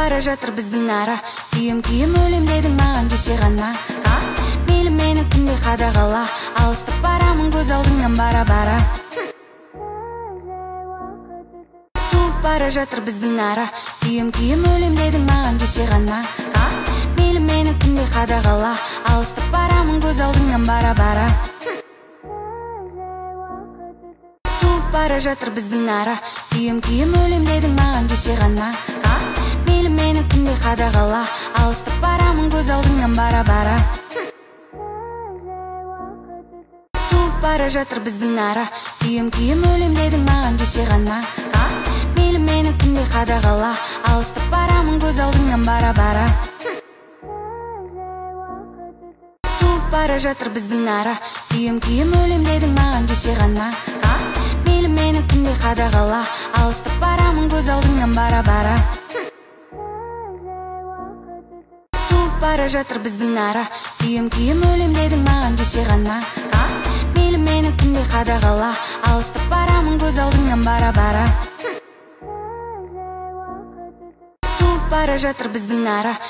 бара жатыр біздің ара. Сүйем күйем өлем дедің маған кеше ғана. Мейлі мені күнде қадағала, алыстап барамын көз алдыңнан бара-бара. Суып бара жатыр біздің ара. Сүйем күйем өлем дедің маған кеше ғана. Мейлі мені күнде қадағала, алыстап барамын көз алдыңнан бара-бара. Суып бара жатыр біздің ара. Сүйем күйем өлем дедің маған кеше ғана. Мейлі мені күнде қадағала, алыстап барамын көз алдыңнан бара-бара. Суып бара жатыр біздің ара. Сүйем күйем өлем дедің маған кеше ғана. Мейлі мені күнде қадағала, алыстап барамын көз алдыңнан бара-бара. Суып бара жатыр біздің ара. Сүйем күйем өлем дедің маған кеше ғана. Мейлі мені күнде қадағала, алыстап барамын көз алдыңнан бара-бара. Суып бара жатыр біздің ара. Сүйем күйем өлем дедің маған кеше ғана. Мейлі мені күнде қадағала, алыстап барамын көз алдыңнан бара-бара. Суып бара жатыр біздің ара.